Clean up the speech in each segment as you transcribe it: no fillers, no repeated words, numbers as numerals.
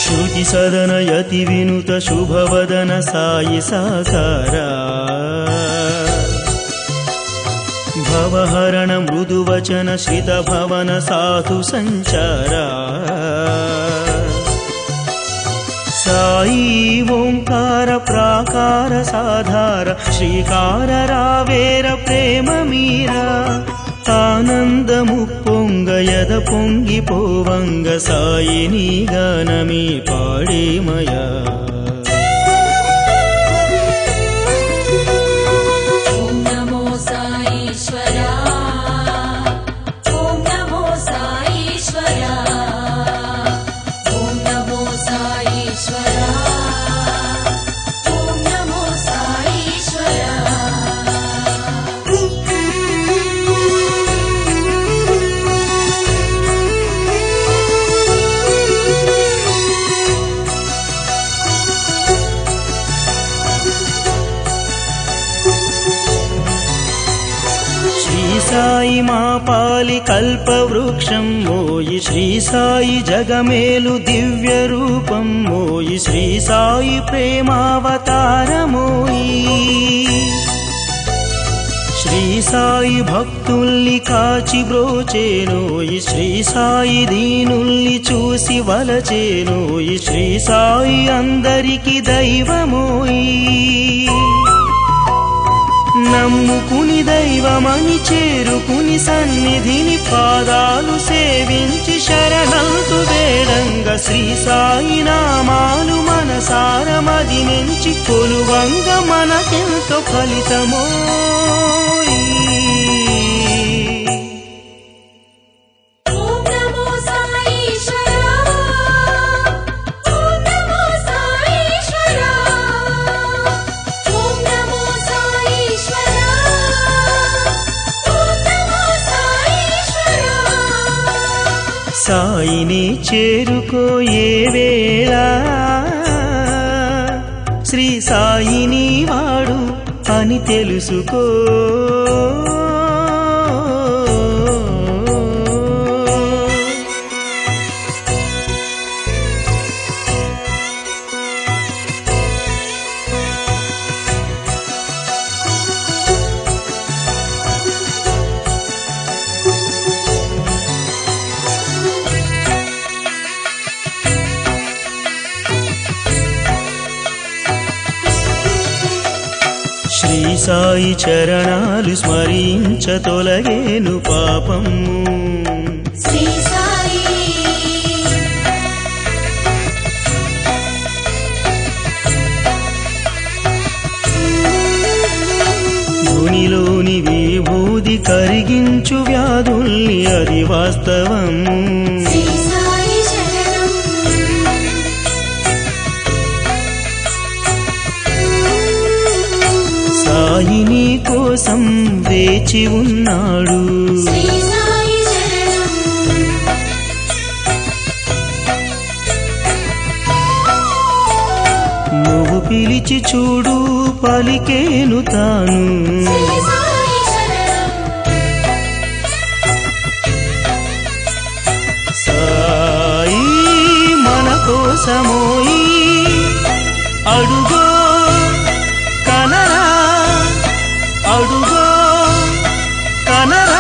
श्रुति सदन यति विनुत शुभवदन साई साकारा भवहरण मृदुवचन श्रित भवन साधु संचारा साई ओंकार प्राकार साधार श्रीकार रावेर प्रेम मीरा आनंद मुप्पोंग यद पोंगी पोवंग साई नी गानमी पाडेमया साई मां पालि कल्पवृक्षं मोयि श्री साई जगमेलु दिव्य रूपं मोयि श्री साई प्रेमावतार मोयि श्री साई भक्तुल्नि काचि ब्रोचेनोयि श्री साई दीनुल्नि चूसि वलचेनोयि श्री साई अंदरिकी दैवमोयि నమ్ముకుని దైవమని చేరుకుని సన్నిధిని పాదాలు సేవించి శరణంతు వేడంగ శ్రీ సాయి నామాలు మనసార మదినించి కొలువంగ మనకెంతో ఫలితమో సాయిని చేరుకోయే వేళ శ్రీ సాయిని వాడు అని తెలుసుకో శ్రీ సాయి చరణాలు స్మరించ తొలగేను పాపము శ్రీ సాయి భూమిలోని విభూది కరిగించు వ్యాధుల్ని అది వాస్తవము సాయిని కోసం వేచి ఉన్నాడు నువ్వు పిలిచి చూడు పలికేను తాను సాయి మన కోసమోయి అడుగో అడుగో కనరా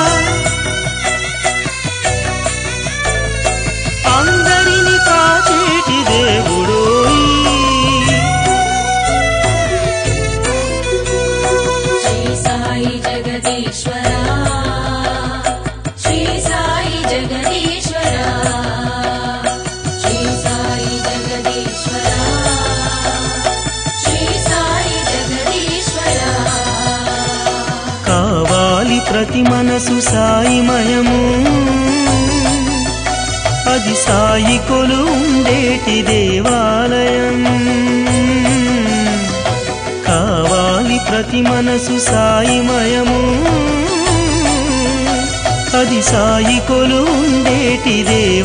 అందరిని కాచేటి దేవుడోయి శ్రీ సాయి జగదీశ్వరా శ్రీ సాయి జగదీశ్వరా శ్రీ సాయి జగదీశ్వరా శ్రీ సాయి జగదీశ్వరా కావాలి ప్రతి మనసు సాయిమయము అది సాయి కొలు ఉండేటి దేవాలయం కావాలి ప్రతి మనసు సాయిమయము అది సాయి కొలు ఉండేటి దేవాలయం